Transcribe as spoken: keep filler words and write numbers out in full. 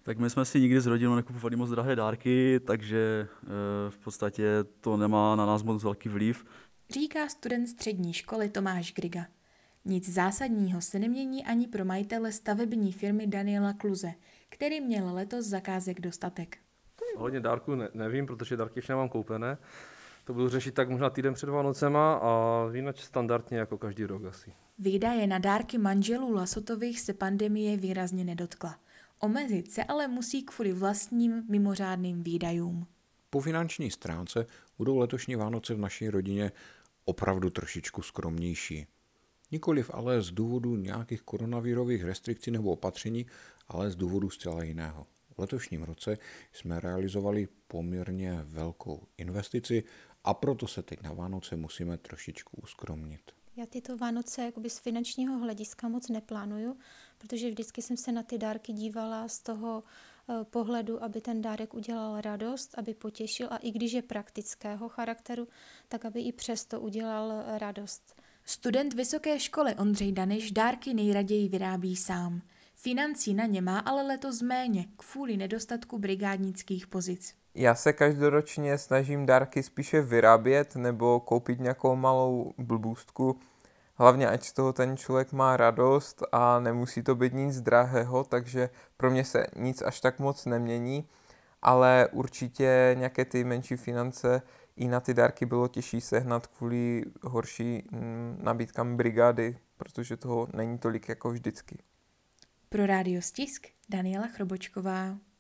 Tak my jsme si nikdy s rodinou nekupovali moc drahé dárky, takže e, v podstatě to nemá na nás moc velký vliv. Říká student střední školy Tomáš Griga. Nic zásadního se nemění ani pro majitele stavební firmy Daniela Kluze, který měl letos zakázek dostatek. Hodně dárků ne, nevím, protože dárky ještě nemám koupené. To budu řešit tak možná týden před Vánocema a jinak standardně jako každý rok asi. Výdaje na dárky manželů Lasotových se pandemie výrazně nedotkla. Omezit se ale musí kvůli vlastním mimořádným výdajům. Po finanční stránce budou letošní Vánoce v naší rodině opravdu trošičku skromnější. Nikoliv ale z důvodu nějakých koronavirových restrikcí nebo opatření, ale z důvodu zcela jiného. V letošním roce jsme realizovali poměrně velkou investici a proto se teď na Vánoce musíme trošičku uskromnit. Já tyto Vánoce jakoby z finančního hlediska moc neplánuju, protože vždycky jsem se na ty dárky dívala z toho eh, pohledu, aby ten dárek udělal radost, aby potěšil a i když je praktického charakteru, tak aby i přesto udělal radost. Student vysoké školy Ondřej Daniš dárky nejraději vyrábí sám. Financí na ně má ale letos méně kvůli nedostatku brigádnických pozic. Já se každoročně snažím dárky spíše vyrábět nebo koupit nějakou malou blbůstku, hlavně ať z toho ten člověk má radost a nemusí to být nic drahého, takže pro mě se nic až tak moc nemění, ale určitě nějaké ty menší finance i na ty dárky bylo těžší sehnat kvůli horší mm, nabídkám brigády, protože toho není tolik jako vždycky. Pro Rádio Stisk Daniela Chrobočková.